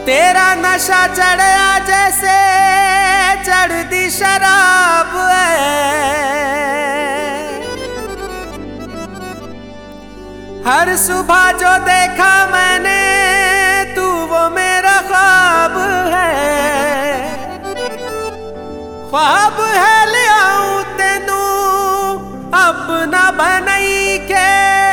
तेरा नशा चढ़या जैसे चढ़दी शराब है। हर सुबह जो देखा मैंने तू वो मेरा ख्वाब है। ख्वाब है ले आऊं तेनू अपना बनई के।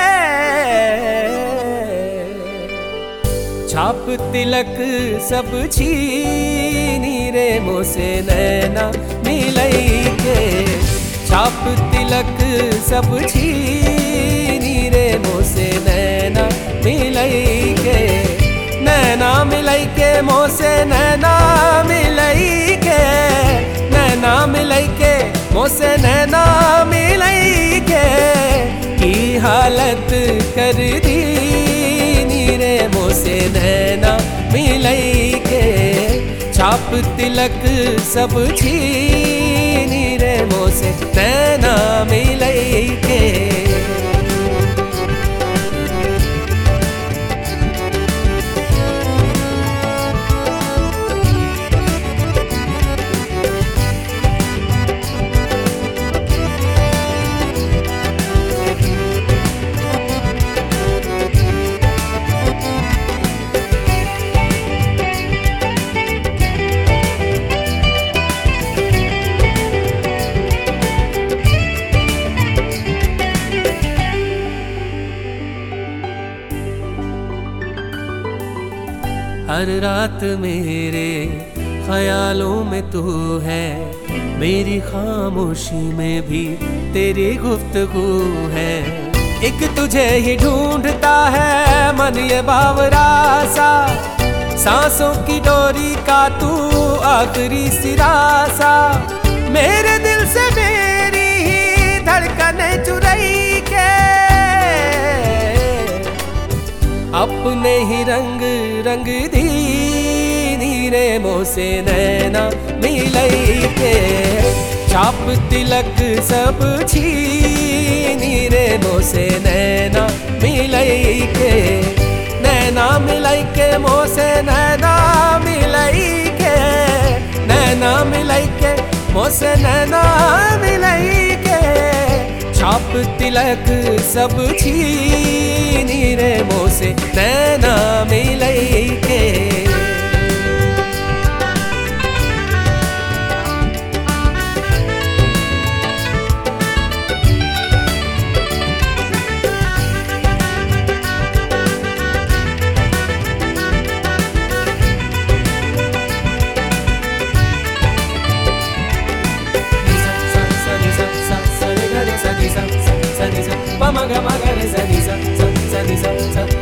छाप तिलक सब छीनी रे मोसे नैना मिलई के। छाप तिलक सब छीनी रे मोसे नैना मिलई के। नैना मिलई के मोसे नैना मिलई के। नैना मिलई के मोसे नैना मिलई के। की हालत कर दी रे मोसे नैना मिलई के। छाप तिलक सब छीनी रे मोसे नैना मिलई के। हर रात मेरे ख्यालों में तू है। मेरी खामोशी में भी तेरी गुफ्तगू है। एक तुझे ही ढूंढता है मन ये बावरा सा। सांसों की डोरी का तू आखिरी सिरा सा। मेरे दिल से मेरी ही धड़कने चुराई के। अपने ही रंग रंग दी रे मोसे नैना मिलई के। छाप तिलक सब छीनी रे मोसे नैना मिलई के। नैना मिलई के मोसे नैना मिलई के। नैना मिलई के मोसे नैना मिलई के। छाप तिलक सब छीनी रे मोसे नैना मिलई के। Maga maga re sa ni sa sa ni sa sa